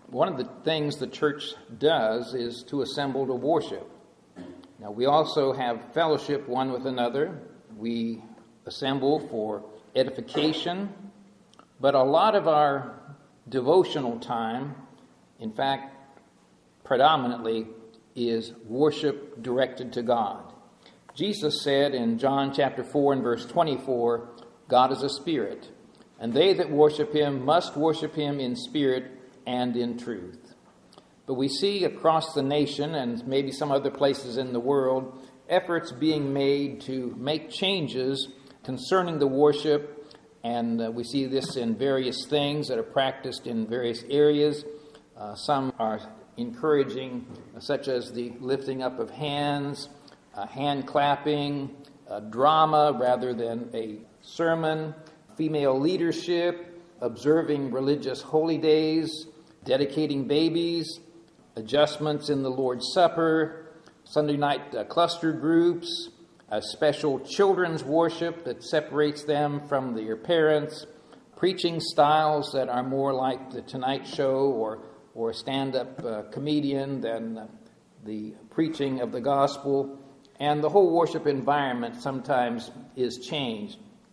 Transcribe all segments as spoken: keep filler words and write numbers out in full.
one of the things the church does is to assemble to worship. Now, we also have fellowship one with another. We assemble for edification, but a lot of our devotional time, in fact, predominantly, is worship directed to God. Jesus said in John chapter four and verse twenty-four, God is a spirit, and they that worship him must worship him in spirit and in truth. But we see across the nation and maybe some other places in the world, efforts being made to make changes concerning the worship, and uh, we see this in various things that are practiced in various areas. Uh, some are encouraging, uh, such as the lifting up of hands, uh, hand clapping, uh, drama rather than a sermon, female leadership, observing religious holy days, dedicating babies, adjustments in the Lord's Supper, Sunday night uh, cluster groups, a special children's worship that separates them from their parents, preaching styles that are more like the Tonight Show or, or a stand-up uh, comedian than uh, the preaching of the gospel, and the whole worship environment sometimes is changed.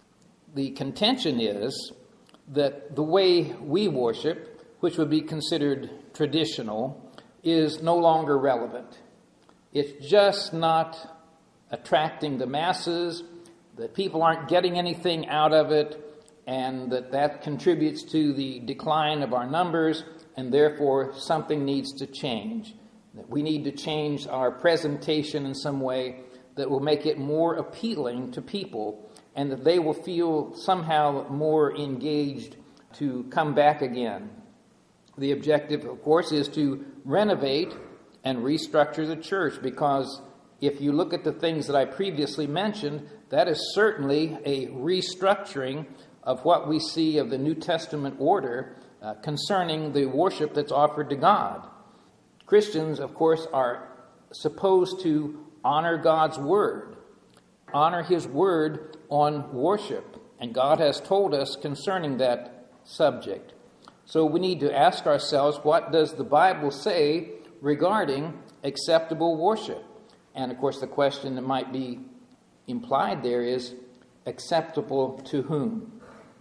The contention is that the way we worship, which would be considered traditional, is no longer relevant. It's just not attracting the masses, that people aren't getting anything out of it, and that that contributes to the decline of our numbers, and therefore something needs to change. That we need to change our presentation in some way that will make it more appealing to people, and that they will feel somehow more engaged to come back again. The objective, of course, is to renovate and restructure the church, because if you look at the things that I previously mentioned, that is certainly a restructuring of what we see of the New Testament order uh, concerning the worship that's offered to God. Christians, of course, are supposed to honor God's word, honor his word on worship, and God has told us concerning that subject. So we need to ask ourselves, what does the Bible say regarding acceptable worship? And of course, the question that might be implied there is, acceptable to whom?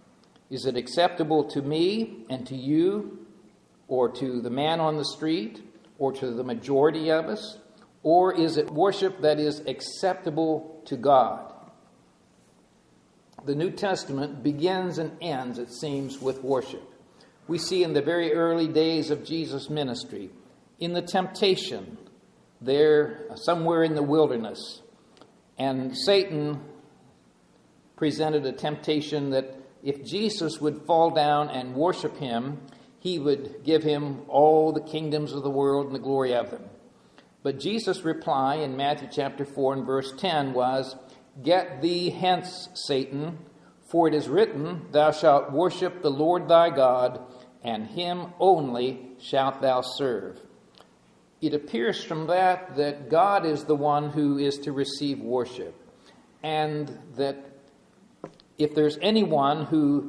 Is it acceptable to me and to you, or to the man on the street, or to the majority of us? Or is it worship that is acceptable to God? The New Testament begins and ends, it seems, with worship. We see in the very early days of Jesus' ministry, in the temptation, there somewhere in the wilderness, and Satan presented a temptation that if Jesus would fall down and worship him, he would give him all the kingdoms of the world and the glory of them. But Jesus' reply in Matthew chapter four and verse ten was, "Get thee hence, Satan, for it is written, Thou shalt worship the Lord thy God, and him only shalt thou serve." It appears from that that God is the one who is to receive worship, and that if there's anyone who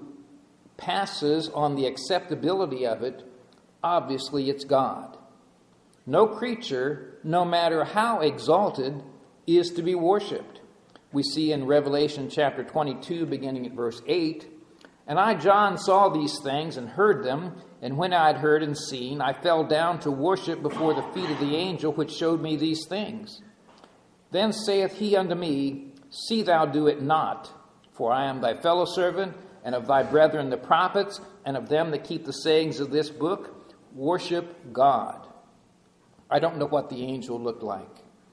passes on the acceptability of it, obviously it's God. No creature, no matter how exalted, is to be worshipped. We see in Revelation chapter twenty-two, beginning at verse eight, "And I, John, saw these things and heard them, and when I had heard and seen, I fell down to worship before the feet of the angel which showed me these things. Then saith he unto me, See thou do it not, for I am thy fellow servant, and of thy brethren the prophets, and of them that keep the sayings of this book. Worship God." I don't know what the angel looked like.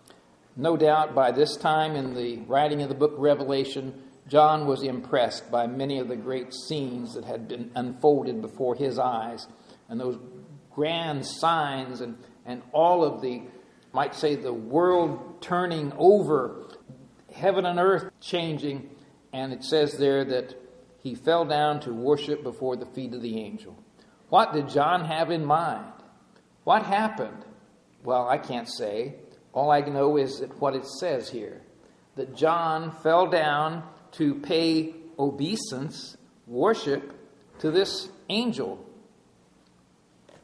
No doubt by this time in the writing of the book of Revelation, John was impressed by many of the great scenes that had been unfolded before his eyes, and those grand signs and, and all of the, might say, the world turning over, heaven and earth changing, and it says there that he fell down to worship before the feet of the angel. What did John have in mind? What happened? Well, I can't say. All I know is that what it says here, that John fell down to pay obeisance, worship, to this angel.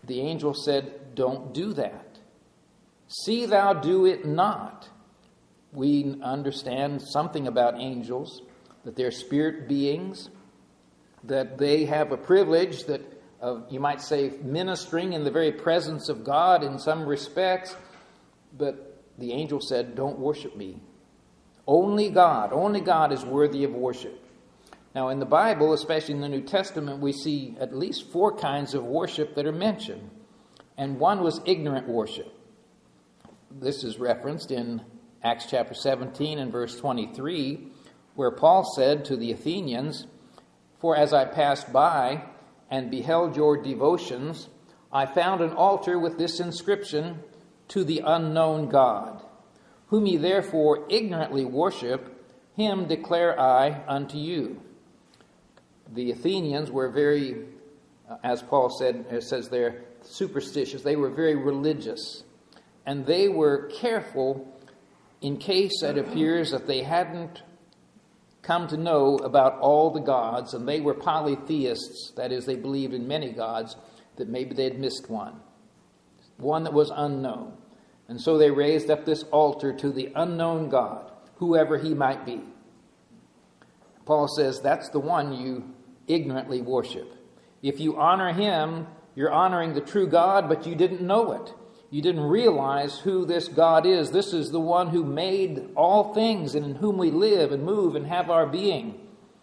the angel said, don't do that. See thou do it not. We understand something about angels, that they're spirit beings, that they have a privilege that, uh, you might say, ministering in the very presence of God in some respects. But the angel said, don't worship me. Only God, only God is worthy of worship. Now in the Bible, especially in the New Testament, we see at least four kinds of worship that are mentioned. And one was ignorant worship. This is referenced in Acts chapter seventeen and verse twenty-three, where Paul said to the Athenians, for as I passed by and beheld your devotions, I found an altar with this inscription, to the unknown God. Whom ye therefore ignorantly worship, him declare I unto you. The Athenians were very, uh, as Paul said, it says there, superstitious. They were very religious. And they were careful in case it appears that they hadn't come to know about all the gods, and they were polytheists, that is, they believed in many gods, that maybe they had missed one, one that was unknown. And so they raised up this altar to the unknown God, whoever he might be. Paul says that's the one you ignorantly worship. If you honor him, you're honoring the true God, but you didn't know it. You didn't realize who this God is. This is the one who made all things and in whom we live and move and have our being.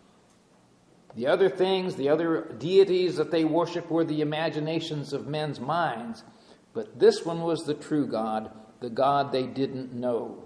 The other things, the other deities that they worship were the imaginations of men's minds. But this one was the true God, the God they didn't know.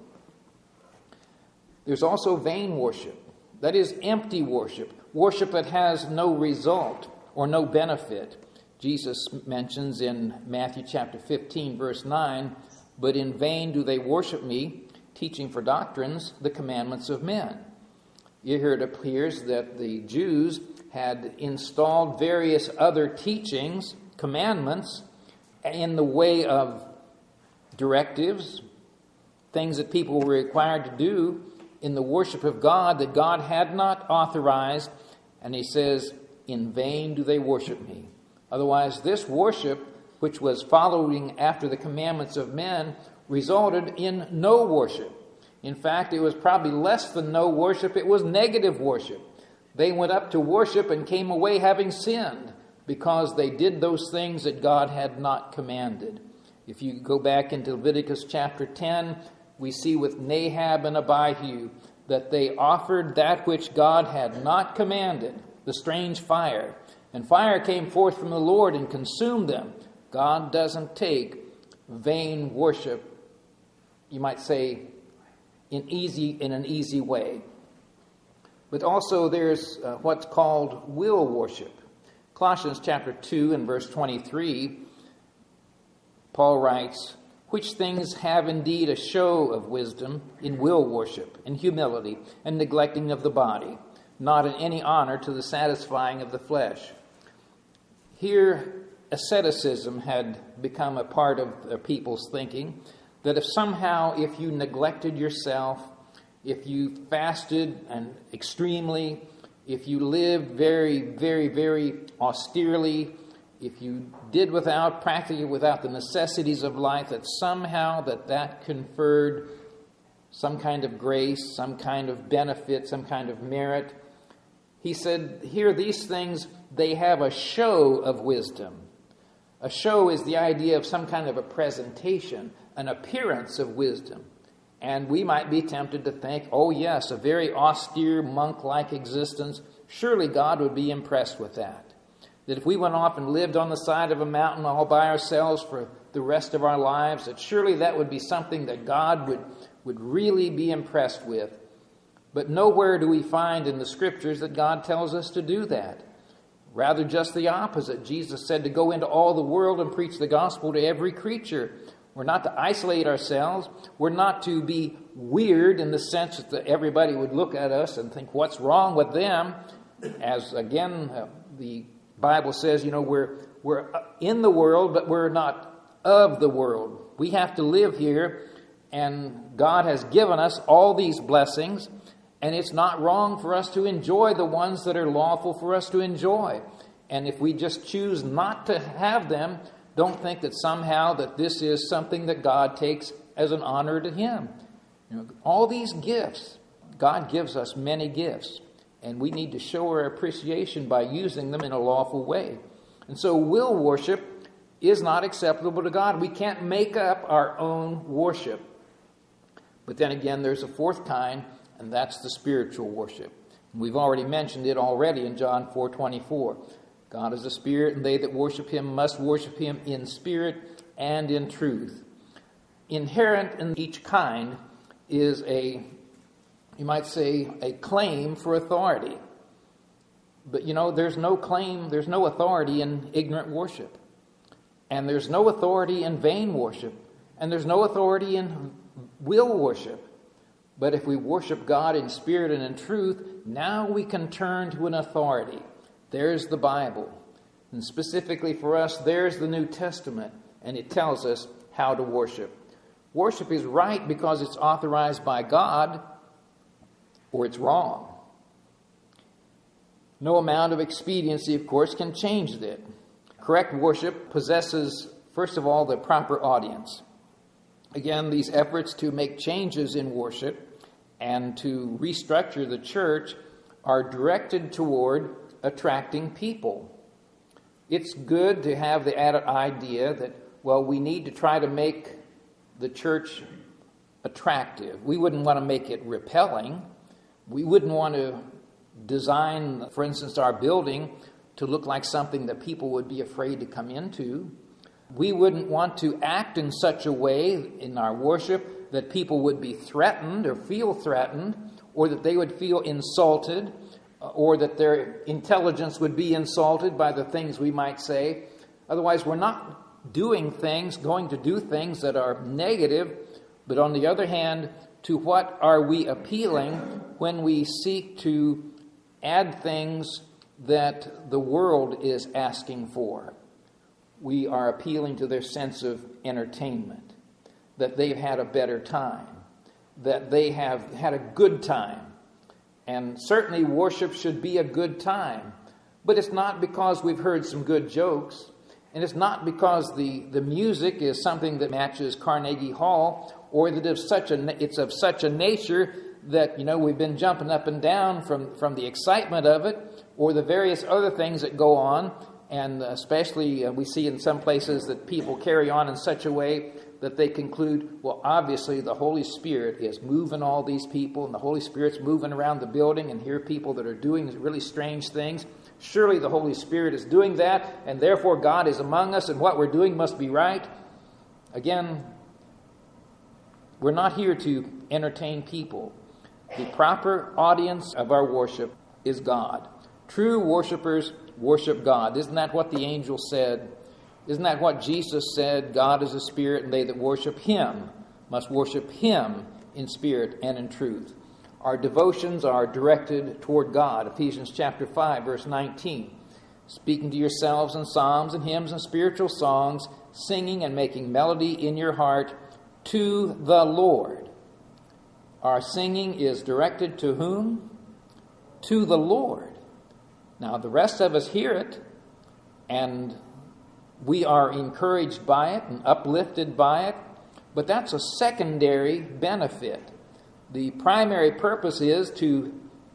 There's also vain worship. That is empty worship. Worship that has no result or no benefit. Jesus mentions in Matthew chapter fifteen, verse nine, but in vain do they worship me, teaching for doctrines the commandments of men. Here it appears that the Jews had installed various other teachings, commandments, in the way of directives, things that people were required to do in the worship of God that God had not authorized. And he says, in vain do they worship me. Otherwise, this worship, which was following after the commandments of men, resulted in no worship. In fact, it was probably less than no worship. It was negative worship. They went up to worship and came away having sinned because they did those things that God had not commanded. If you go back into Leviticus chapter ten, we see with Nahab and Abihu that they offered that which God had not commanded, the strange fire. And fire came forth from the Lord and consumed them. God doesn't take vain worship, you might say, in easy in an easy way. But also there's uh, what's called will worship. Colossians chapter two and verse twenty-three, Paul writes, which things have indeed a show of wisdom in will worship, in humility, and neglecting of the body, not in any honor to the satisfying of the flesh. Here, asceticism had become a part of the people's thinking, that if somehow, if you neglected yourself, if you fasted and extremely, if you lived very, very, very austerely, if you did without, practically without the necessities of life, that somehow that that conferred some kind of grace, some kind of benefit, some kind of merit. He said, here, these things, they have a show of wisdom. A show is the idea of some kind of a presentation, an appearance of wisdom. And we might be tempted to think, oh yes, a very austere monk-like existence, surely God would be impressed with that. That if we went off and lived on the side of a mountain all by ourselves for the rest of our lives, that surely that would be something that God would, would really be impressed with. But nowhere do we find in the Scriptures that God tells us to do that. Rather just the opposite. Jesus said to go into all the world and preach the gospel to every creature. We're not to isolate ourselves. We're not to be weird in the sense that everybody would look at us and think, what's wrong with them? As again, uh, the Bible says, you know, we're we're in the world, but we're not of the world. We have to live here, and God has given us all these blessings, and it's not wrong for us to enjoy the ones that are lawful for us to enjoy. And if we just choose not to have them, don't think that somehow that this is something that God takes as an honor to him. You know, all these gifts, God gives us many gifts, and we need to show our appreciation by using them in a lawful way. And so will worship is not acceptable to God. We can't make up our own worship. But then again, there's a fourth kind, and that's the spiritual worship. We've already mentioned it already in John four twenty-four. God is a spirit, and they that worship him must worship him in spirit and in truth. Inherent in each kind is a, you might say, a claim for authority. But you know, there's no claim, there's no authority in ignorant worship. And there's no authority in vain worship. And there's no authority in will worship. But if we worship God in spirit and in truth, now we can turn to an authority. There's the Bible. And specifically for us, there's the New Testament. And it tells us how to worship. Worship is right because it's authorized by God, or it's wrong. No amount of expediency, of course, can change that. Correct worship possesses, first of all, the proper audience. Again, these efforts to make changes in worship and to restructure the church are directed toward attracting people. It's good to have the added idea that, well, we need to try to make the church attractive. We wouldn't want to make it repelling. We wouldn't want to design, for instance, our building to look like something that people would be afraid to come into. We wouldn't want to act in such a way in our worship that people would be threatened or feel threatened, or that they would feel insulted, or that their intelligence would be insulted by the things we might say. Otherwise, we're not doing things, going to do things that are negative, but on the other hand, to what are we appealing when we seek to add things that the world is asking for? We are appealing to their sense of entertainment, that they've had a better time, that they have had a good time. And certainly worship should be a good time. But it's not because we've heard some good jokes. And it's not because the, the music is something that matches Carnegie Hall, or that it's, such a, it's of such a nature that, you know, we've been jumping up and down from, from the excitement of it, or the various other things that go on. And especially uh, we see in some places that people carry on in such a way that they conclude, well, obviously the Holy Spirit is moving all these people, and the Holy Spirit's moving around the building, and here are people that are doing really strange things. Surely the Holy Spirit is doing that, and therefore God is among us, and what we're doing must be right. Again, we're not here to entertain people. The proper audience of our worship is God. True worshipers worship God. Isn't that what the angel said? Isn't that what Jesus said? God is a spirit, and they that worship him must worship him in spirit and in truth. Our devotions are directed toward God. Ephesians chapter five, verse nineteen. Speaking to yourselves in psalms and hymns and spiritual songs, singing and making melody in your heart to the Lord. Our singing is directed to whom? To the Lord. Now, the rest of us hear it, and we are encouraged by it and uplifted by it, but that's a secondary benefit. The primary purpose is to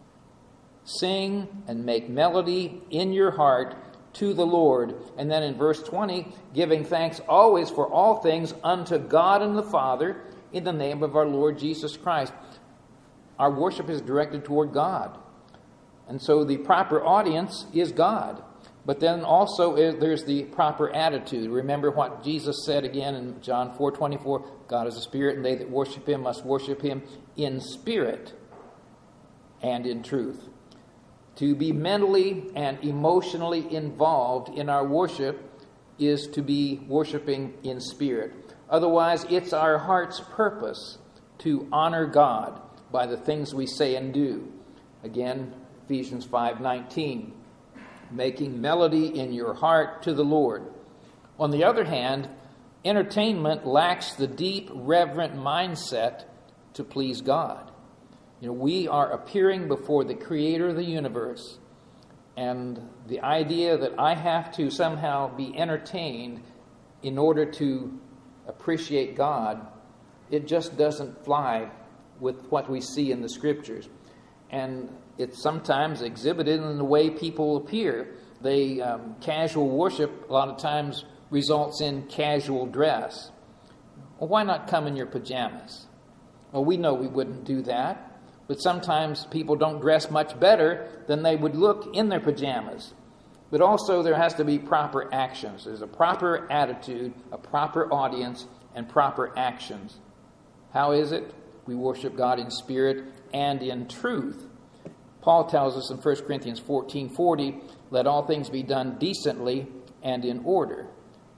sing and make melody in your heart to the Lord. And then in verse twenty, giving thanks always for all things unto God and the Father in the name of our Lord Jesus Christ. Our worship is directed toward God. And so the proper audience is God. But then also there's the proper attitude. Remember what Jesus said again in John four twenty-four, God is a spirit, and they that worship him must worship him in spirit and in truth. To be mentally and emotionally involved in our worship is to be worshiping in spirit. Otherwise, it's our heart's purpose to honor God by the things we say and do. Again, Ephesians five nineteen. Making melody in your heart to the Lord. On the other hand, entertainment lacks the deep, reverent mindset to please God. You know, we are appearing before the Creator of the universe, and the idea that I have to somehow be entertained in order to appreciate God, it just doesn't fly with what we see in the Scriptures. And it's sometimes exhibited in the way people appear. They um, casual worship a lot of times results in casual dress. Well, why not come in your pajamas? Well, we know we wouldn't do that, but sometimes people don't dress much better than they would look in their pajamas. But also there has to be proper actions. There's a proper attitude, a proper audience, and proper actions. How is it? We worship God in spirit and in truth. Paul tells us in First Corinthians fourteen forty, let all things be done decently and in order.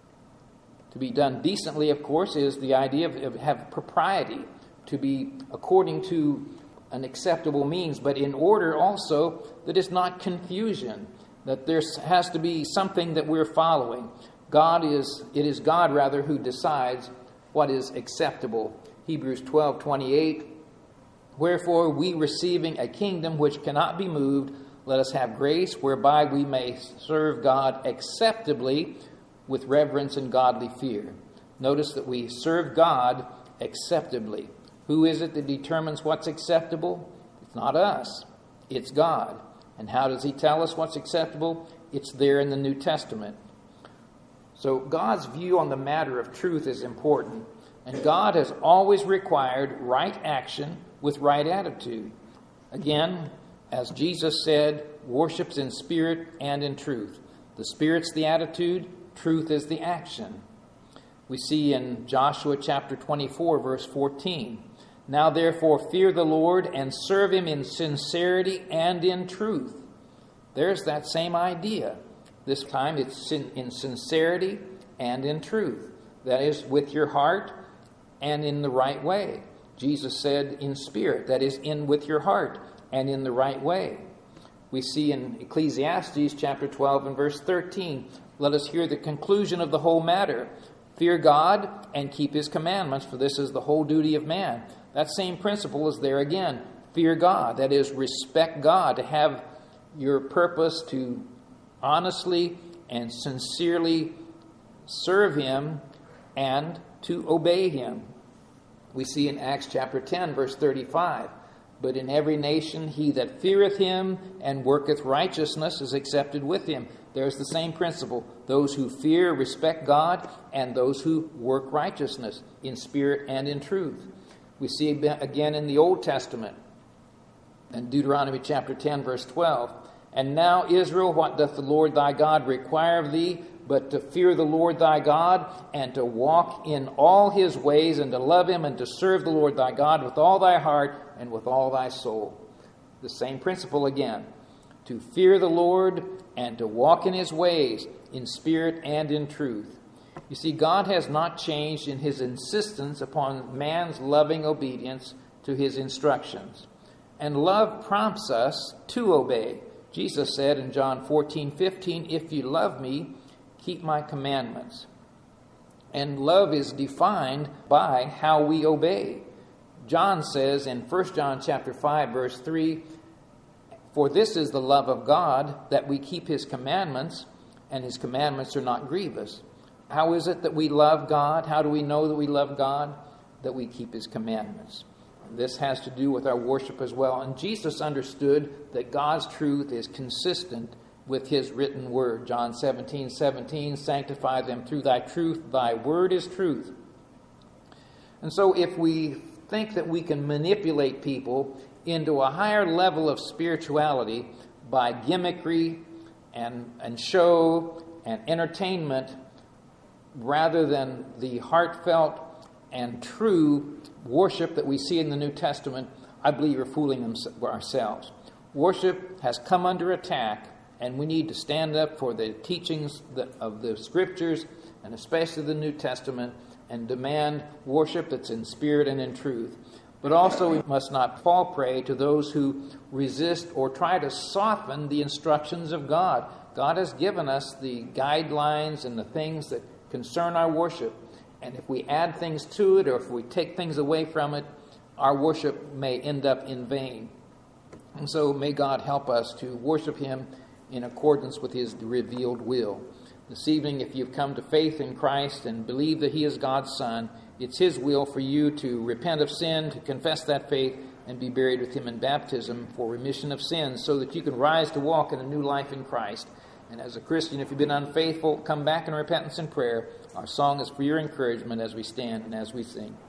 To be done decently, of course, is the idea of, of have propriety, to be according to an acceptable means, but in order also that it's not confusion, that there has to be something that we're following. God is, it is God rather who decides what is acceptable. Hebrews twelve twenty-eight, wherefore we receiving a kingdom which cannot be moved, let us have grace whereby we may serve God acceptably with reverence and godly fear. Notice that we serve God acceptably. Who is it that determines what's acceptable? It's not us. It's God. And how does he tell us what's acceptable? It's there in the New Testament. So God's view on the matter of truth is important. And God has always required right action with right attitude. Again, as Jesus said, worship's in spirit and in truth. The spirit's the attitude, truth is the action. We see in Joshua chapter twenty-four, verse fourteen, now therefore fear the Lord and serve him in sincerity and in truth. There's that same idea. This time it's in sincerity and in truth. That is, with your heart and in the right way. Jesus said in spirit, that is, in with your heart and in the right way. We see in Ecclesiastes chapter twelve and verse thirteen, let us hear the conclusion of the whole matter. Fear God and keep his commandments, for this is the whole duty of man. That same principle is there again. Fear God, that is, respect God, to have your purpose to honestly and sincerely serve him and to obey him. We see in Acts chapter ten, verse thirty-five, but in every nation he that feareth him and worketh righteousness is accepted with him. There's the same principle. Those who fear, respect God, and those who work righteousness in spirit and in truth. We see again in the Old Testament, in Deuteronomy chapter ten, verse twelve, and now, Israel, what doth the Lord thy God require of thee, but to fear the Lord thy God, and to walk in all his ways, and to love him, and to serve the Lord thy God with all thy heart and with all thy soul. The same principle again. To fear the Lord and to walk in his ways in spirit and in truth. You see, God has not changed in his insistence upon man's loving obedience to his instructions. And love prompts us to obey. Jesus said in John fourteen fifteen, if you love me, keep my commandments. And love is defined by how we obey. John says in First John chapter five, verse three, for this is the love of God, that we keep his commandments, and his commandments are not grievous. How is it that we love God? How do we know that we love God? That we keep his commandments. This has to do with our worship as well. And Jesus understood that God's truth is consistent with his written word. John seventeen seventeen, sanctify them through thy truth. Thy word is truth. And so if we think that we can manipulate people into a higher level of spirituality by gimmickry and, and show and entertainment rather than the heartfelt and true worship that we see in the New Testament, I believe we're fooling them, ourselves. Worship has come under attack, and we need to stand up for the teachings of the Scriptures, and especially the New Testament, and demand worship that's in spirit and in truth. But also we must not fall prey to those who resist or try to soften the instructions of God. God has given us the guidelines and the things that concern our worship. And if we add things to it or if we take things away from it, our worship may end up in vain. And so may God help us to worship him in accordance with his revealed will. This evening, if you've come to faith in Christ and believe that He is God's Son, it's His will for you to repent of sin, to confess that faith, and be buried with Him in baptism for remission of sins, so that you can rise to walk in a new life in Christ. And as a Christian, if you've been unfaithful, come back in repentance and prayer. Our song is for your encouragement as we stand and as we sing.